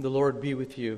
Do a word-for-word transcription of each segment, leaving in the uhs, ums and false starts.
The Lord be with you.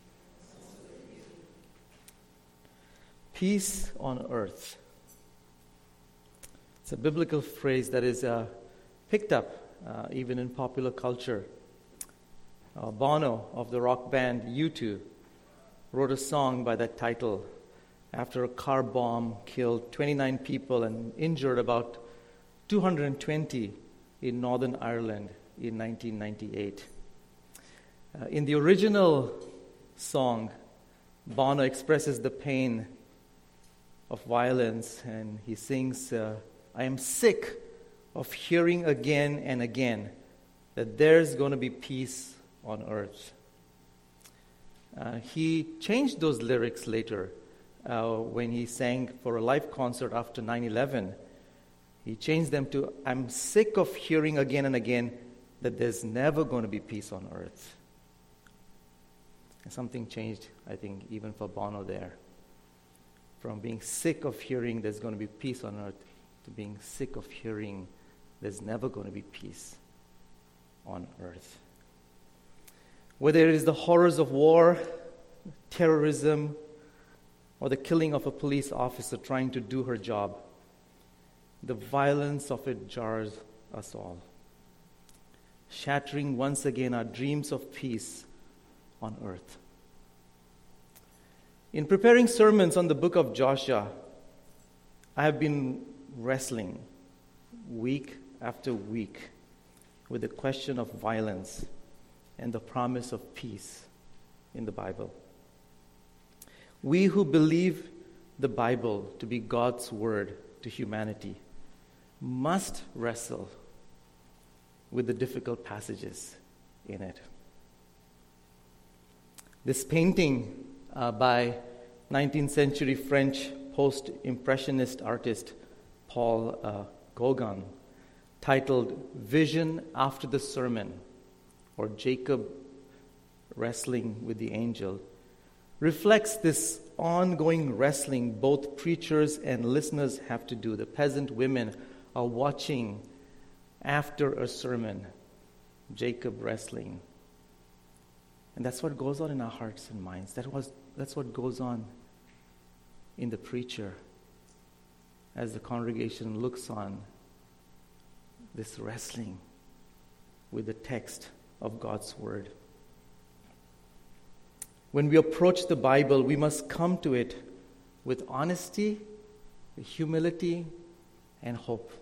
Peace on earth. It's a biblical phrase that is uh, picked up uh, even in popular culture. Uh, Bono of the rock band U two wrote a song by that title after a car bomb killed twenty-nine people and injured about two hundred twenty in Northern Ireland in nineteen ninety-eight. Uh, in the original song, Bono expresses the pain of violence, and he sings, uh, I am sick of hearing again and again that there's going to be peace on earth. Uh, he changed those lyrics later uh, when he sang for a live concert after nine eleven. He changed them to, I'm sick of hearing again and again that there's never going to be peace on earth. And something changed, I think, even for Bono there. From being sick of hearing there's going to be peace on earth to being sick of hearing there's never going to be peace on earth. Whether it is the horrors of war, terrorism, or the killing of a police officer trying to do her job, the violence of it jars us all, shattering once again our dreams of peace on earth. In preparing sermons on the book of Joshua, I have been wrestling week after week with the question of violence and the promise of peace in the Bible. We who believe the Bible to be God's word to humanity must wrestle with the difficult passages in it. This painting uh, by nineteenth century French post-impressionist artist Paul uh, Gauguin, titled Vision After the Sermon, or Jacob Wrestling with the Angel, reflects this ongoing wrestling both preachers and listeners have to do. The peasant women are watching after a sermon, Jacob wrestling. And that's what goes on in our hearts and minds. That was, that's what goes on in the preacher as the congregation looks on this wrestling with the text of God's word. When we approach the Bible, we must come to it with honesty, humility, and hope.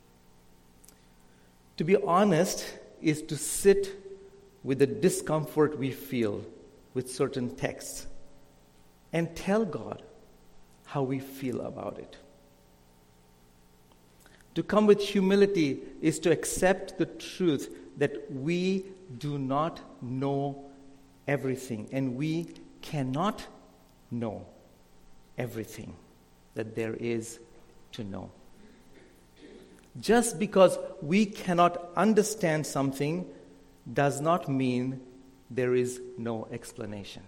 To be honest is to sit with the discomfort we feel with certain texts and tell God how we feel about it. To come with humility is to accept the truth that we do not know everything, and we cannot know everything that there is to know. Just because we cannot understand something does not mean there is no explanation.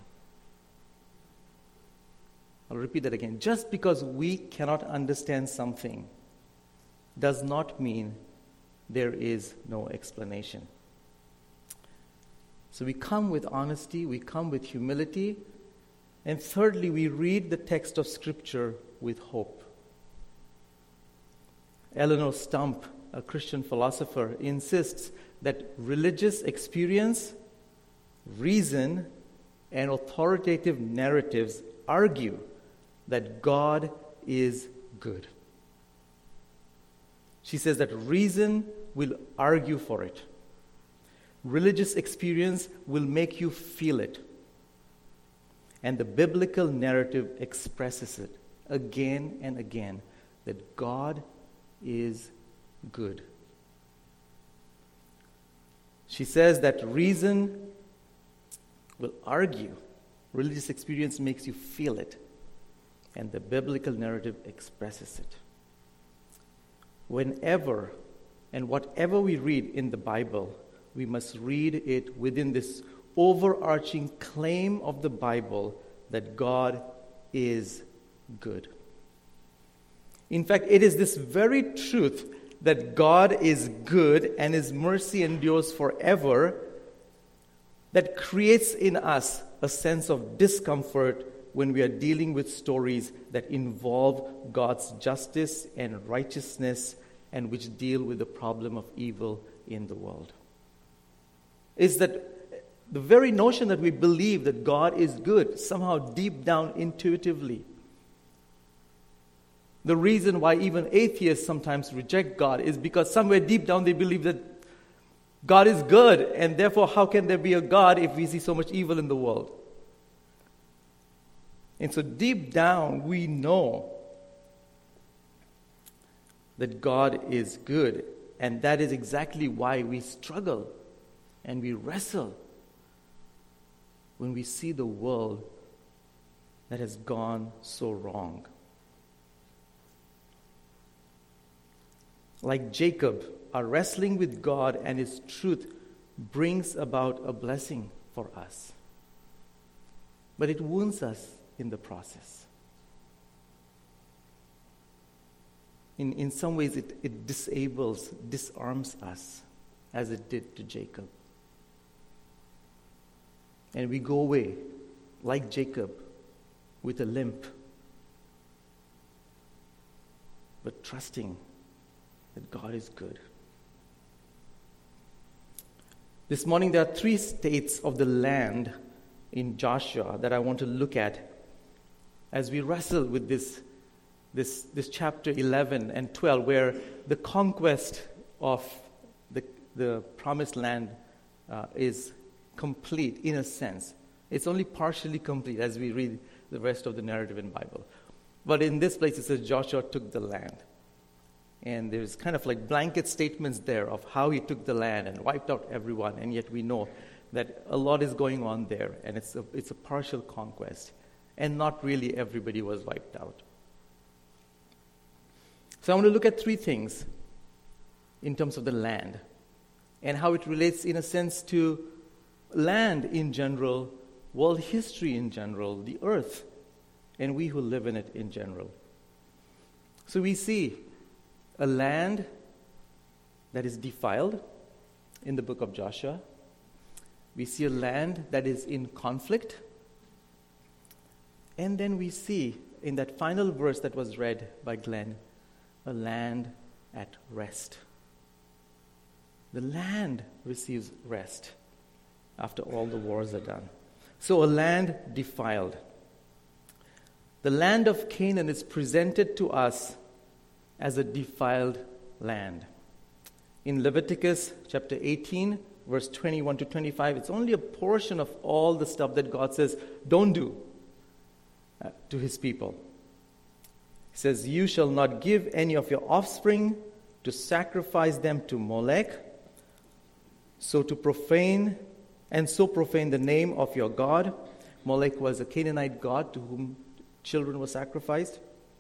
I'll repeat that again. Just because we cannot understand something does not mean there is no explanation. So we come with honesty, we come with humility, and thirdly, we read the text of Scripture with hope. Eleanor Stump, a Christian philosopher, insists that religious experience, reason, and authoritative narratives argue that God is good. She says that reason will argue for it. Religious experience will make you feel it. And the biblical narrative expresses it again and again, that God is good. She says that reason will argue. Religious experience makes you feel it. And the biblical narrative expresses it. Whenever and whatever we read in the Bible, we must read it within this overarching claim of the Bible that God is good. In fact, it is this very truth that God is good and His mercy endures forever that creates in us a sense of discomfort when we are dealing with stories that involve God's justice and righteousness and which deal with the problem of evil in the world. Is that the very notion that we believe that God is good, somehow deep down intuitively. The reason why even atheists sometimes reject God is because somewhere deep down they believe that God is good, and therefore how can there be a God if we see so much evil in the world? And so deep down we know that God is good, and that is exactly why we struggle and we wrestle when we see the world that has gone so wrong. Like Jacob, our wrestling with God and His truth brings about a blessing for us. But it wounds us in the process. In, in some ways, it, it disables, disarms us, as it did to Jacob. And we go away, like Jacob, with a limp, but trusting that God is good. This morning, there are three states of the land in Joshua that I want to look at as we wrestle with this, this, this chapter eleven and twelve, where the conquest of the, the promised land uh, is complete in a sense. It's only partially complete as we read the rest of the narrative in the Bible. But in this place it says Joshua took the land. And there's kind of like blanket statements there of how he took the land and wiped out everyone. And yet we know that a lot is going on there, and it's a, it's a partial conquest. And not really everybody was wiped out. So I want to look at three things in terms of the land and how it relates in a sense to land in general, world history in general, the earth, and we who live in it in general. So we see a land that is defiled in the book of Joshua. We see a land that is in conflict. And then we see in that final verse that was read by Glenn, a land at rest. The land receives rest after all the wars are done. So a land defiled. The land of Canaan is presented to us as a defiled land. In Leviticus chapter eighteen, verse twenty-one to twenty-five, it's only a portion of all the stuff that God says, don't do uh, to His people. He says, you shall not give any of your offspring to sacrifice them to Molech, so to profane, and so profane the name of your God. Molech was a Canaanite god to whom children were sacrificed.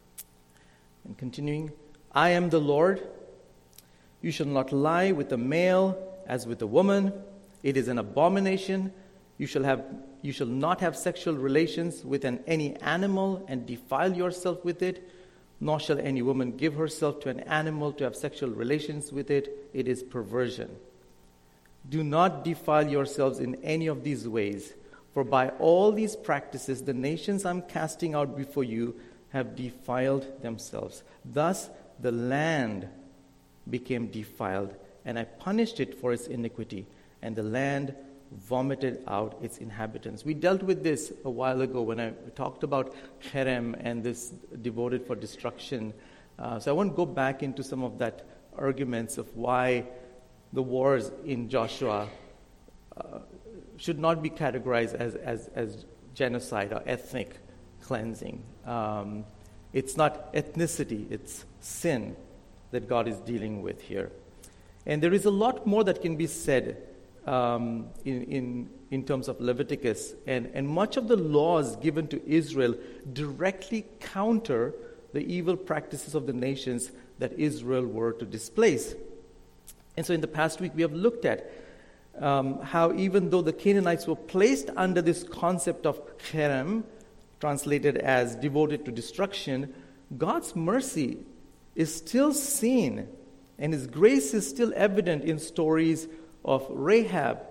And continuing, I am the Lord. You shall not lie with a male as with a woman. It is an abomination. You shall have you shall not have sexual relations with an, any animal and defile yourself with it, nor shall any woman give herself to an animal to have sexual relations with it. It is perversion. Do not defile yourselves in any of these ways, for by all these practices the nations I'm casting out before you have defiled themselves. Thus the land became defiled, and I punished it for its iniquity, and the land vomited out its inhabitants. We dealt with this a while ago when I talked about Cherem and this devoted for destruction. Uh, so I won't go back into some of that arguments of why the wars in Joshua uh, should not be categorized as, as, as genocide or ethnic cleansing. Um, it's not ethnicity, it's sin that God is dealing with here. And there is a lot more that can be said um, in, in, in terms of Leviticus. And, and much of the laws given to Israel directly counter the evil practices of the nations that Israel were to displace. And so in the past week, we have looked at um, how even though the Canaanites were placed under this concept of cherem, translated as devoted to destruction, God's mercy is still seen, and His grace is still evident in stories of Rahab,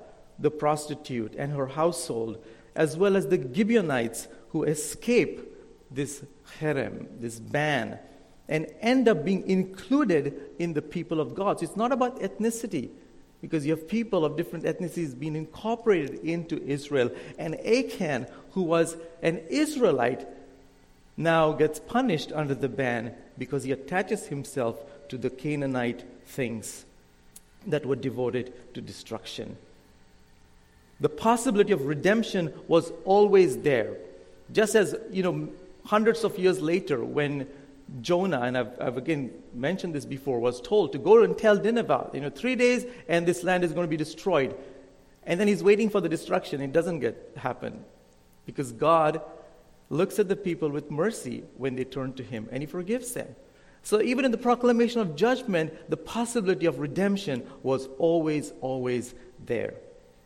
the prostitute and her household, as well as the Gibeonites who escape this herem, this ban, and end up being included in the people of God. So it's not about ethnicity, because you have people of different ethnicities being incorporated into Israel. And Achan, who was an Israelite, now gets punished under the ban because he attaches himself to the Canaanite things that were devoted to destruction. The possibility of redemption was always there. Just as, you know, hundreds of years later, when Jonah, and I've, I've again mentioned this before, was told to go and tell Nineveh, you know, three days and this land is going to be destroyed. And then he's waiting for the destruction. It doesn't get happen because God looks at the people with mercy when they turn to him and he forgives them. So even in the proclamation of judgment, the possibility of redemption was always, always there.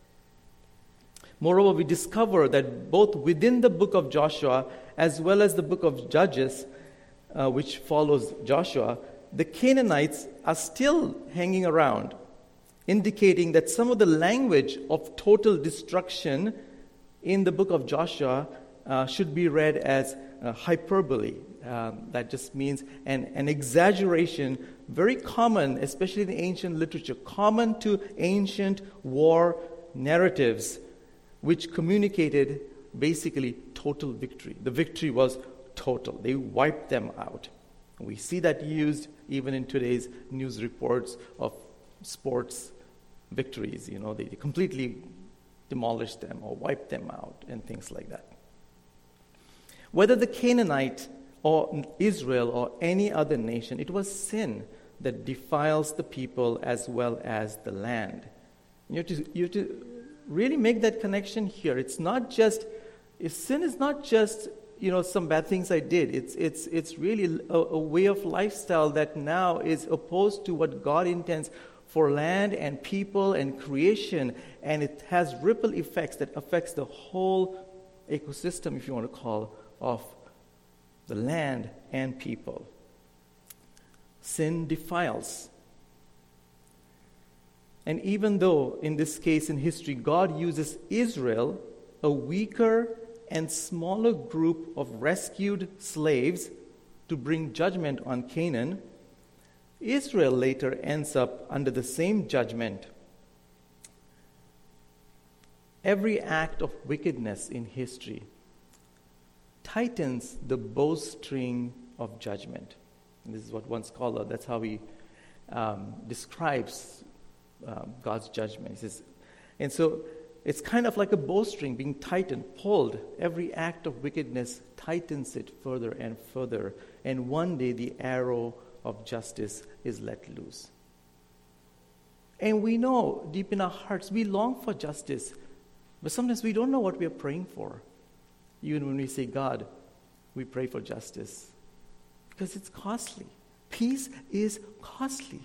Moreover, we discover that both within the book of Joshua as well as the book of Judges, uh, which follows Joshua, the Canaanites are still hanging around, indicating that some of the language of total destruction in the book of Joshua uh, should be read as uh, hyperbole. Um, that just means an, an exaggeration, very common, especially in ancient literature, common to ancient war narratives, which communicated basically total victory. The victory was total. They wiped them out. We see that used even in today's news reports of sports victories. You know, they completely demolished them or wiped them out and things like that. Whether the Canaanite or Israel or any other nation, it was sin that defiles the people as well as the land. You have to, you have to really make that connection here. It's not just, if sin is not just, you know, some bad things I did. It's it's it's really a, a way of lifestyle that now is opposed to what God intends for land and people and creation, and it has ripple effects that affects the whole ecosystem, if you want to call, of the land and people. Sin defiles. And even though, in this case in history, God uses Israel, a weaker and smaller group of rescued slaves, to bring judgment on Canaan, Israel later ends up under the same judgment. Every act of wickedness in history tightens the bowstring of judgment. And this is what one scholar, that's how he um, describes um, God's judgment. He says, and so it's kind of like a bowstring being tightened, pulled. Every act of wickedness tightens it further and further. And one day the arrow of justice is let loose. And we know deep in our hearts, we long for justice. But sometimes we don't know what we are praying for. Even when we say, God, we pray for justice. Because it's costly. Peace is costly.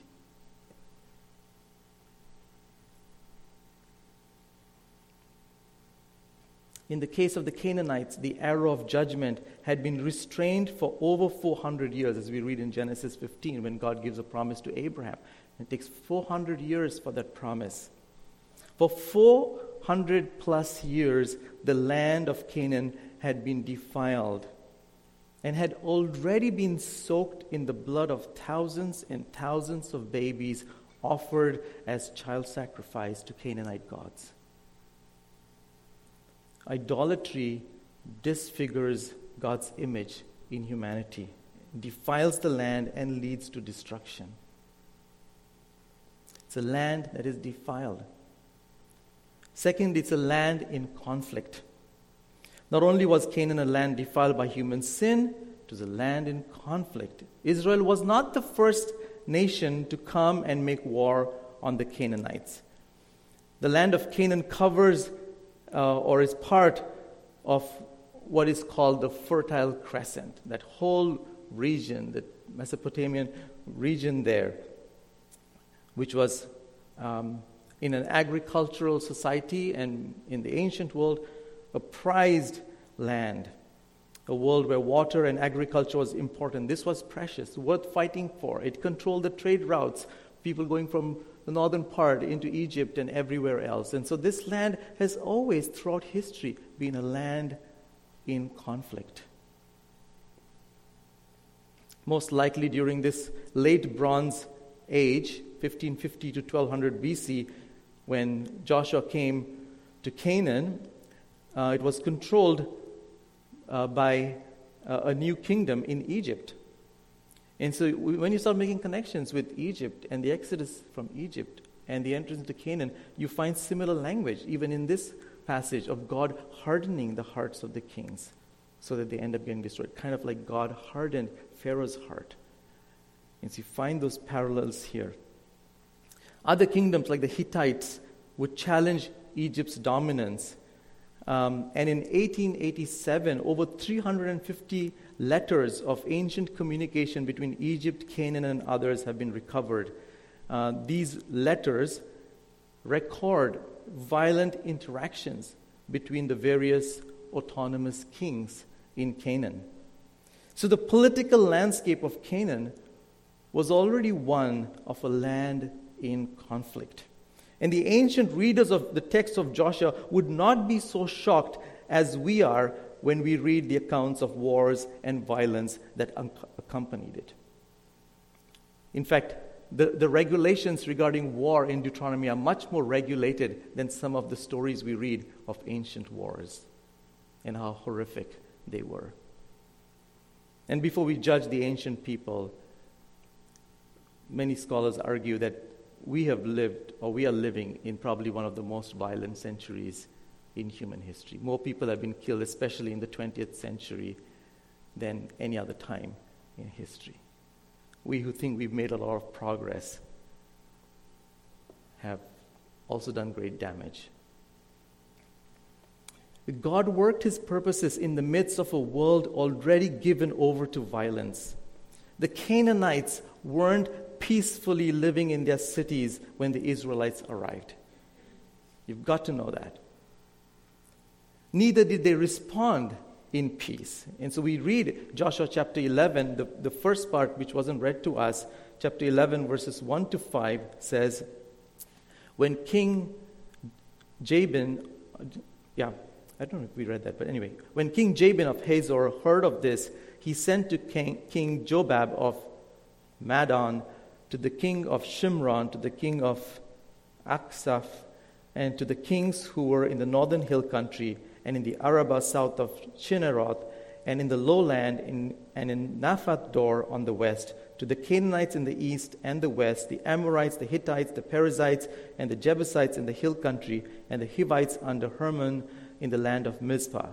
In the case of the Canaanites, the arrow of judgment had been restrained for over four hundred years, as we read in Genesis fifteen, when God gives a promise to Abraham. It takes four hundred years for that promise. For four hundred plus years, the land of Canaan had been defiled and had already been soaked in the blood of thousands and thousands of babies offered as child sacrifice to Canaanite gods. Idolatry disfigures God's image in humanity, defiles the land, and leads to destruction. It's a land that is defiled. Second, it's a land in conflict. Not only was Canaan a land defiled by human sin, it was a land in conflict. Israel was not the first nation to come and make war on the Canaanites. The land of Canaan covers uh, or is part of what is called the Fertile Crescent, that whole region, the Mesopotamian region there, which was um, in an agricultural society and in the ancient world, a prized land, a world where water and agriculture was important. This was precious, worth fighting for. It controlled the trade routes, people going from the northern part, into Egypt and everywhere else. And so this land has always, throughout history, been a land in conflict. Most likely during this late Bronze Age, fifteen fifty to twelve hundred B C, when Joshua came to Canaan, uh, it was controlled uh, by uh, a new kingdom in Egypt. And so when you start making connections with Egypt and the exodus from Egypt and the entrance into Canaan, you find similar language, even in this passage, of God hardening the hearts of the kings so that they end up getting destroyed. Kind of like God hardened Pharaoh's heart. And so you find those parallels here. Other kingdoms like the Hittites would challenge Egypt's dominance. Um, and in eighteen eighty-seven, over three hundred fifty letters of ancient communication between Egypt, Canaan, and others have been recovered. Uh, these letters record violent interactions between the various autonomous kings in Canaan. So the political landscape of Canaan was already one of a land in conflict. And the ancient readers of the text of Joshua would not be so shocked as we are when we read the accounts of wars and violence that un- accompanied it. In fact, the, the regulations regarding war in Deuteronomy are much more regulated than some of the stories we read of ancient wars and how horrific they were. And before we judge the ancient people, many scholars argue that we have lived, or we are living, in probably one of the most violent centuries in human history. More people have been killed, especially in the twentieth century, than any other time in history. We who think we've made a lot of progress have also done great damage. God worked his purposes in the midst of a world already given over to violence. The Canaanites weren't peacefully living in their cities when the Israelites arrived. You've got to know that. Neither did they respond in peace. And so we read Joshua chapter eleven, the, the first part which wasn't read to us, chapter eleven verses one to five says, when King Jabin, yeah, I don't know if we read that, but anyway, when King Jabin of Hazor heard of this, he sent to King, King Jobab of Madon, to the king of Shimron, to the king of Aksaph, and to the kings who were in the northern hill country, and in the Arabah south of Chinneroth, and in the lowland, in, and in Naphath Dor on the west, to the Canaanites in the east and the west, the Amorites, the Hittites, the Perizzites, and the Jebusites in the hill country, and the Hivites under Hermon in the land of Mizpah.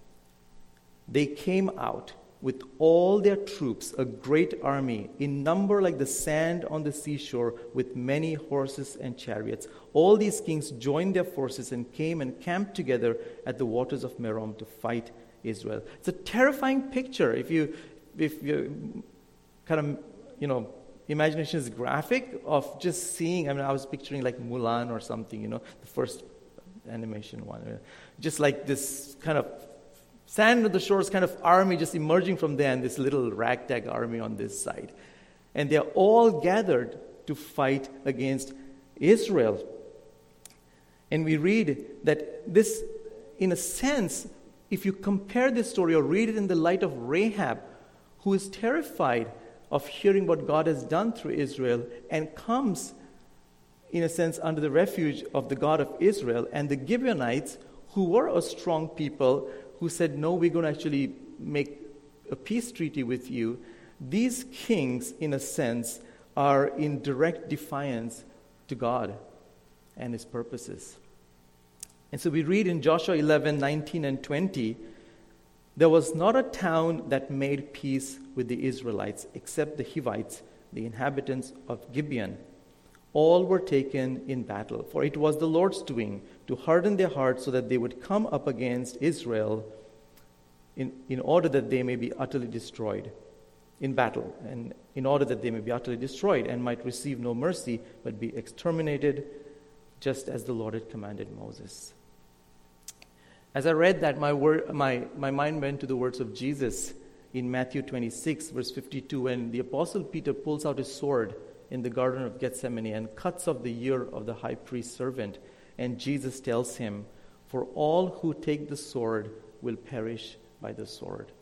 They came out with all their troops, a great army, in number like the sand on the seashore, with many horses and chariots. All these kings joined their forces and came and camped together at the waters of Merom to fight Israel. It's a terrifying picture. If you, if you kind of, you know, imagination is graphic of just seeing. I mean, I was picturing like Mulan or something, you know, the first animation one, just like this kind of sand on the shores kind of army just emerging from there, and this little ragtag army on this side. And they're all gathered to fight against Israel. And we read that this, in a sense, if you compare this story or read it in the light of Rahab, who is terrified of hearing what God has done through Israel and comes, in a sense, under the refuge of the God of Israel, and the Gibeonites, who were a strong people, who said, no, we're going to actually make a peace treaty with you. These kings, in a sense, are in direct defiance to God and his purposes. And so we read in Joshua eleven, nineteen and twenty, there was not a town that made peace with the Israelites except the Hivites, the inhabitants of Gibeon. All were taken in battle, for it was the Lord's doing to harden their hearts so that they would come up against Israel in, in order that they may be utterly destroyed in battle, and in order that they may be utterly destroyed and might receive no mercy, but be exterminated, just as the Lord had commanded Moses. As I read that, my, word, my, my mind went to the words of Jesus in Matthew twenty-six, verse fifty-two, when the Apostle Peter pulls out his sword in the Garden of Gethsemane and cuts off the ear of the high priest's servant. And Jesus tells him, "For all who take the sword will perish by the sword."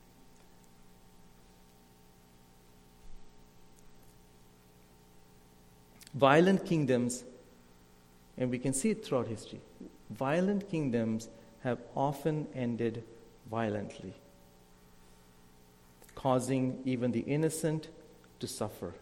Violent kingdoms, and we can see it throughout history, violent kingdoms have often ended violently, causing even the innocent to suffer.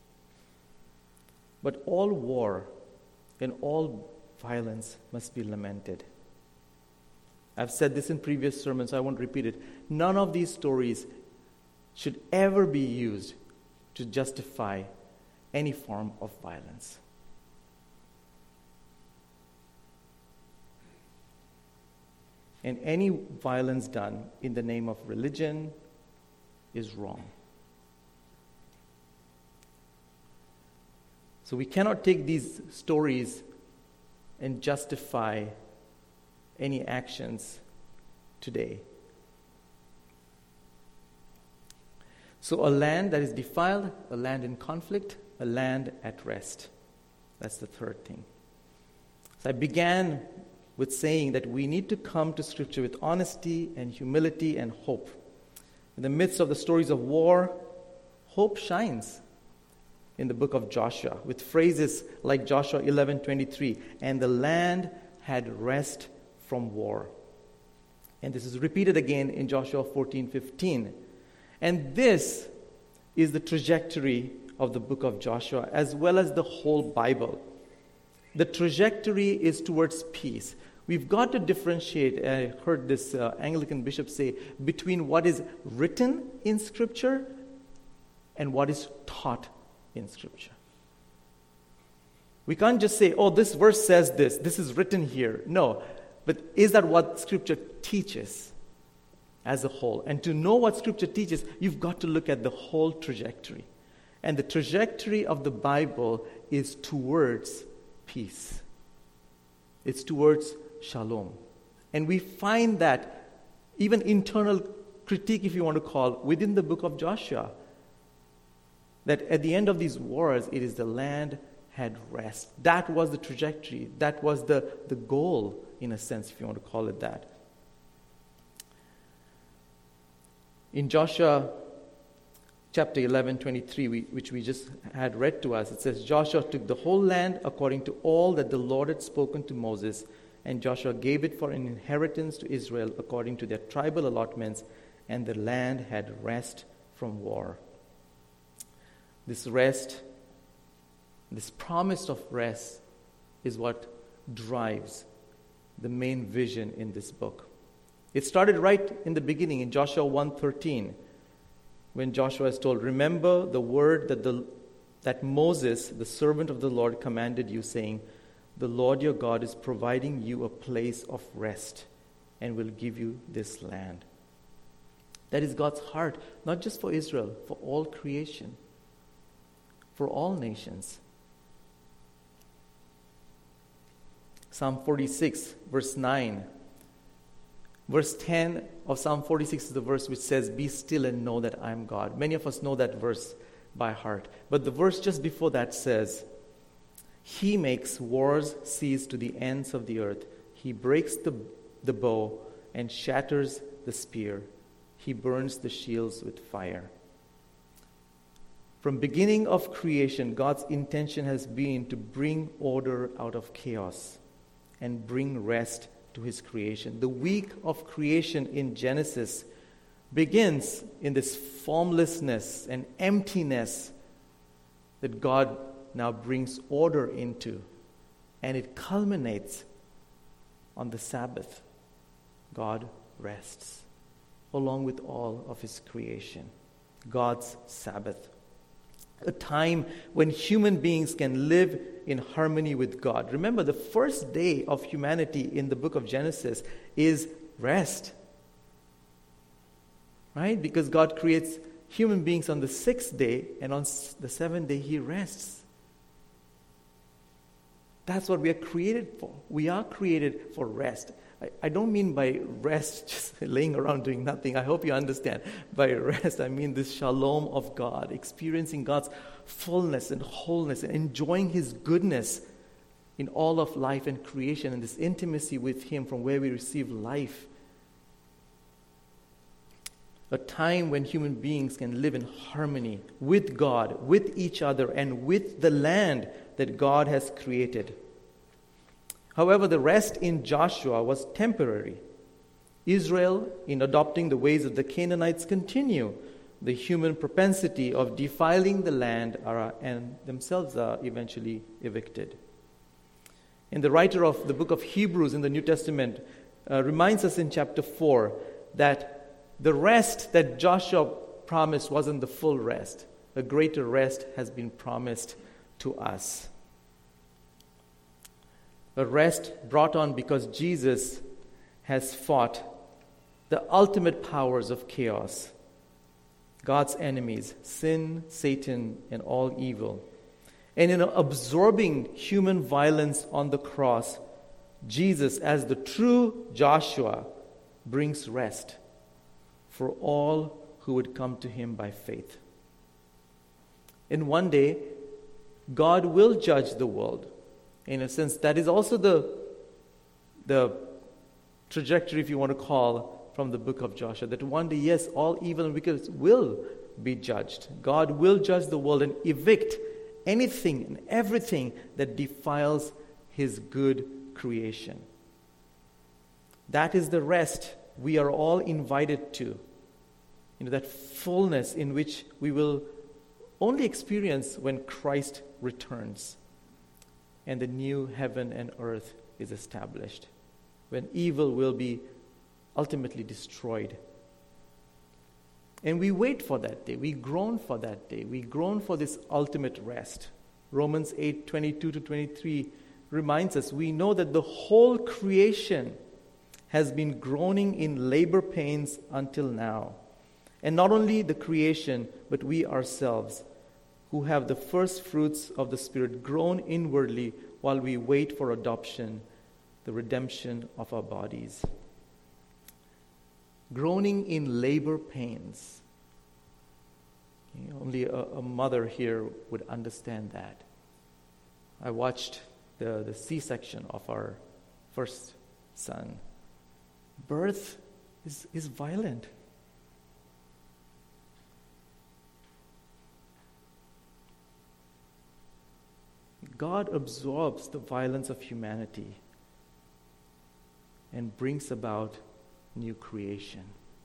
But all war and all violence must be lamented. I've said this in previous sermons, so I won't repeat it. None of these stories should ever be used to justify any form of violence. And any violence done in the name of religion is wrong. So we cannot take these stories and justify any actions today. So a land that is defiled, a land in conflict, a land at rest. That's the third thing. So I began with saying that we need to come to Scripture with honesty and humility and hope. In the midst of the stories of war, hope shines in the book of Joshua with phrases like Joshua eleven twenty-three, "And the land had rest from war." And this is repeated again in Joshua fourteen fifteen. And this is the trajectory of the book of Joshua, as well as the whole Bible. The trajectory is towards peace. We've got to differentiate, I heard this uh, Anglican bishop say, between what is written in Scripture and what is taught in Scripture. We can't just say, oh, this verse says this, this is written here. No, but is that what Scripture teaches as a whole? And to know what Scripture teaches, you've got to look at the whole trajectory. And the trajectory of the Bible is towards peace. It's towards shalom. And we find that even internal critique, if you want to call, within the book of Joshua, that at the end of these wars, it is the land had rest. That was the trajectory. That was the, the goal, in a sense, if you want to call it that. In Joshua chapter eleven twenty-three, we, which we just had read to us, it says, "Joshua took the whole land according to all that the Lord had spoken to Moses, and Joshua gave it for an inheritance to Israel according to their tribal allotments, and the land had rest from war." This rest, this promise of rest, is what drives the main vision in this book. It started right in the beginning in Joshua one thirteen, when Joshua is told, "Remember the word that the that Moses, the servant of the Lord, commanded you, saying, 'The Lord your God is providing you a place of rest and will give you this land.'" That is God's heart, not just for Israel, for all creation, for all nations. Psalm forty-six, verse nine. Verse ten of Psalm forty-six is the verse which says, "Be still and know that I am God." Many of us know that verse by heart. But the verse just before that says, "He makes wars cease to the ends of the earth. He breaks the, the bow and shatters the spear. He burns the shields with fire." From beginning of creation, God's intention has been to bring order out of chaos and bring rest to his creation. The week of creation in Genesis begins in this formlessness and emptiness that God now brings order into, and it culminates on the Sabbath. God rests along with all of his creation. God's Sabbath. A time when human beings can live in harmony with God. Remember, the first day of humanity in the book of Genesis is rest. Right? Because God creates human beings on the sixth day, and on the seventh day he rests. That's what we are created for. We are created for rest. I, I don't mean by rest, just laying around doing nothing. I hope you understand. By rest, I mean this shalom of God, experiencing God's fullness and wholeness, and enjoying His goodness in all of life and creation, and this intimacy with Him from where we receive life. A time when human beings can live in harmony with God, with each other, and with the land that God has created. However, the rest in Joshua was temporary. Israel, in adopting the ways of the Canaanites, continue the human propensity of defiling the land are, and themselves are eventually evicted. And the writer of the book of Hebrews in the New Testament uh, reminds us in chapter four that the rest that Joshua promised wasn't the full rest. A greater rest has been promised to us. A rest brought on because Jesus has fought the ultimate powers of chaos, God's enemies, sin, Satan, and all evil. And in absorbing human violence on the cross, Jesus, as the true Joshua, brings rest for all who would come to Him by faith. And one day, God will judge the world. In a sense, that is also the, the trajectory, if you want to call, from the book of Joshua, that one day, yes, all evil and wickedness will be judged. God will judge the world and evict anything and everything that defiles His good creation. That is the rest we are all invited to. You know, that fullness in which we will only experience when Christ returns and the new heaven and earth is established, when evil will be ultimately destroyed. And we wait for that day. We groan for that day. We groan for this ultimate rest. Romans eight, twenty-two to twenty-three reminds us, we know that the whole creation has been groaning in labor pains until now. And not only the creation, but we ourselves, who have the first fruits of the Spirit, groan inwardly while we wait for adoption, the redemption of our bodies. Groaning in labor pains. Okay, only a, a mother here would understand that. I watched the, the C-section of our first son. Birth is, is violent. God absorbs the violence of humanity and brings about new creation.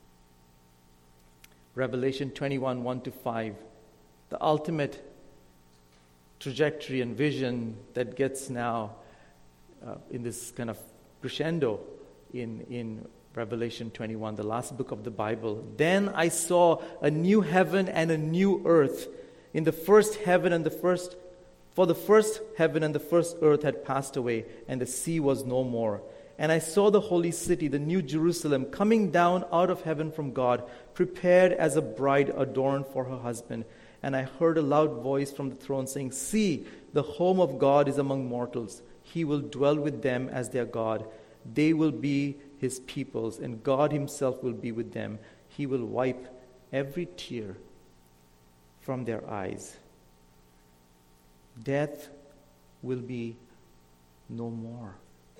Revelation twenty-one, one to five, the ultimate trajectory and vision that gets now uh, in this kind of crescendo in, in Revelation twenty-one, the last book of the Bible. Then I saw a new heaven and a new earth. In the first heaven and the first For the first heaven and the first earth had passed away, and the sea was no more. And I saw the holy city, the new Jerusalem, coming down out of heaven from God, prepared as a bride adorned for her husband. And I heard a loud voice from the throne saying, "See, the home of God is among mortals. He will dwell with them as their God. They will be His peoples, and God Himself will be with them. He will wipe every tear from their eyes. Death will be no more."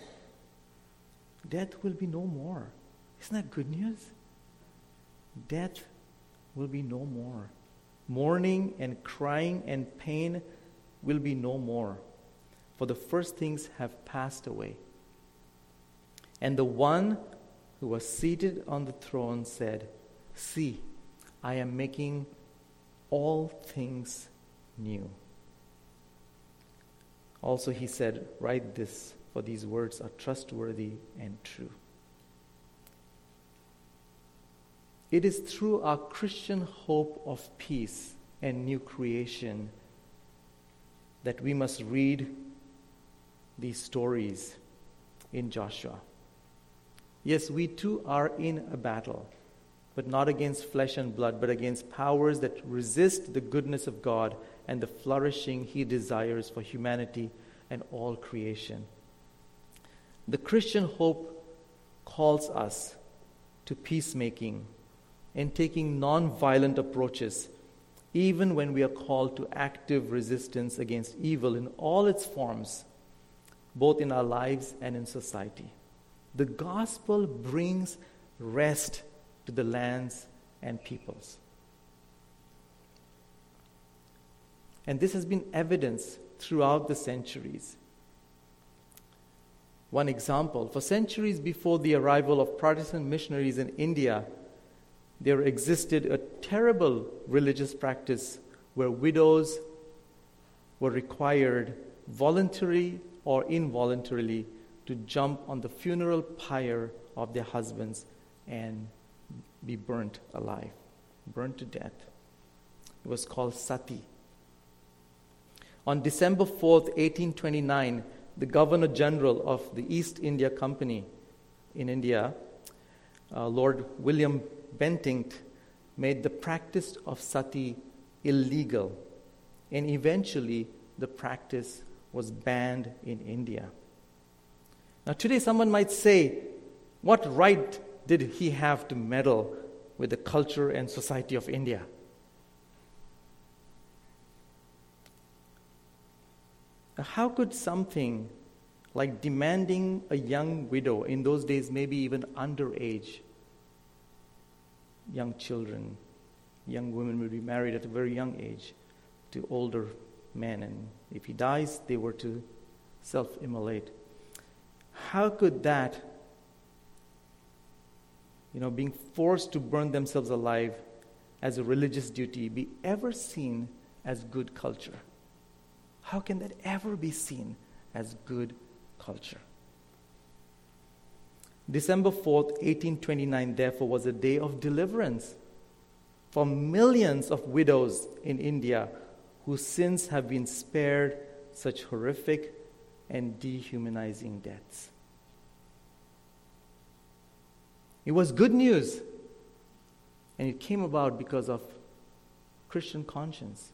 Death will be no more. Isn't that good news? Death will be no more. Mourning and crying and pain will be no more, for the first things have passed away. And the one who was seated on the throne said, "See, I am making all things new." Also he said, "Write this, for these words are trustworthy and true." It is through our Christian hope of peace and new creation that we must read these stories in Joshua. Yes, we too are in a battle, but not against flesh and blood, but against powers that resist the goodness of God and the flourishing He desires for humanity and all creation. The Christian hope calls us to peacemaking and taking non-violent approaches, even when we are called to active resistance against evil in all its forms, both in our lives and in society. The gospel brings rest to the lands and peoples. And this has been evidenced throughout the centuries. One example, for centuries before the arrival of Protestant missionaries in India, there existed a terrible religious practice where widows were required, voluntarily or involuntarily, to jump on the funeral pyre of their husbands and be burnt alive, burnt to death. It was called sati. On December fourth, eighteen twenty-nine, the Governor General of the East India Company in India, uh, Lord William Bentinck, made the practice of sati illegal, and eventually the practice was banned in India. Now today someone might say, what right did he have to meddle with the culture and society of India? Now, how could something like demanding a young widow, in those days maybe even underage, young children, young women would be married at a very young age to older men, and if he dies, they were to self-immolate. How could that, you know, being forced to burn themselves alive as a religious duty, be ever seen as good culture? How can that ever be seen as good culture? December fourth, eighteen twenty-nine, therefore, was a day of deliverance for millions of widows in India whose sins have been spared such horrific and dehumanizing deaths. It was good news, and it came about because of Christian conscience.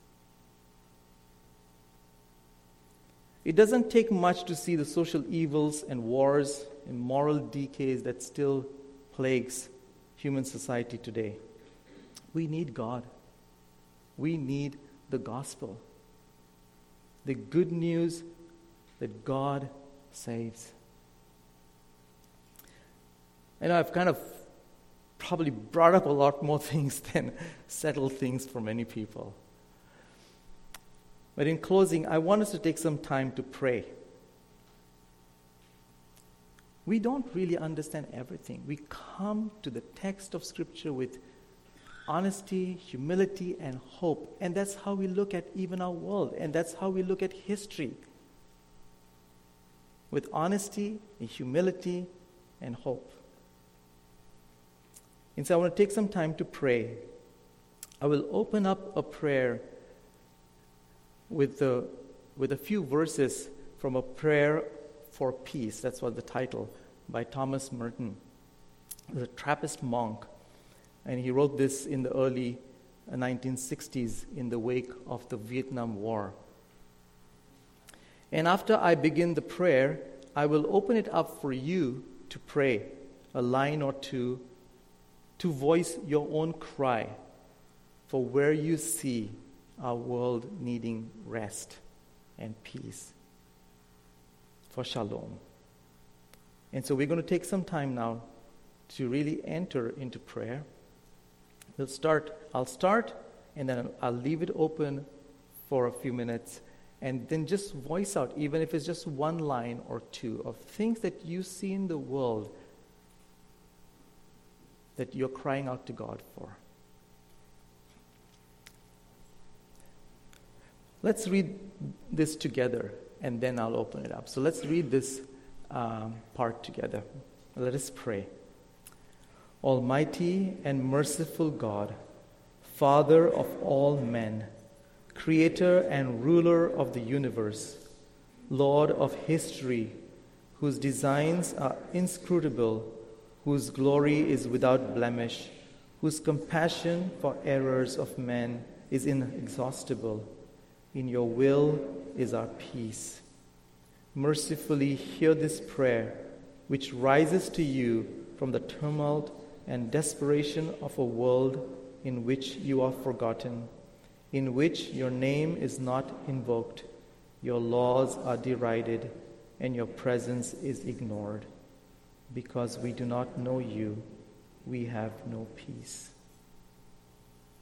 It doesn't take much to see the social evils and wars and moral decays that still plagues human society today. We need God. We need the gospel. The good news that God saves. I know I've kind of probably brought up a lot more things than settled things for many people. But in closing, I want us to take some time to pray. We don't really understand everything. We come to the text of Scripture with honesty, humility, and hope. And that's how we look at even our world. And that's how we look at history. With honesty, and humility, and hope. And so I want to take some time to pray. I will open up a prayer with the, with a few verses from a prayer for peace. That's what the title, by Thomas Merton, the Trappist monk. And he wrote this in the early nineteen sixties in the wake of the Vietnam War. And after I begin the prayer, I will open it up for you to pray a line or two, to voice your own cry for where you see our world needing rest and peace, for shalom. And so we're going to take some time now to really enter into prayer. We'll start, I'll start, and then I'll leave it open for a few minutes, and then just voice out, even if it's just one line or two, of things that you see in the world that you're crying out to God for. Let's read this together, and then I'll open it up. So let's read this um, part together. Let us pray. Almighty and merciful God, Father of all men, Creator and ruler of the universe, Lord of history, whose designs are inscrutable, whose glory is without blemish, whose compassion for errors of men is inexhaustible. In your will is our peace. Mercifully hear this prayer, which rises to you from the tumult and desperation of a world in which you are forgotten, in which your name is not invoked, your laws are derided, and your presence is ignored. Because we do not know you, we have no peace.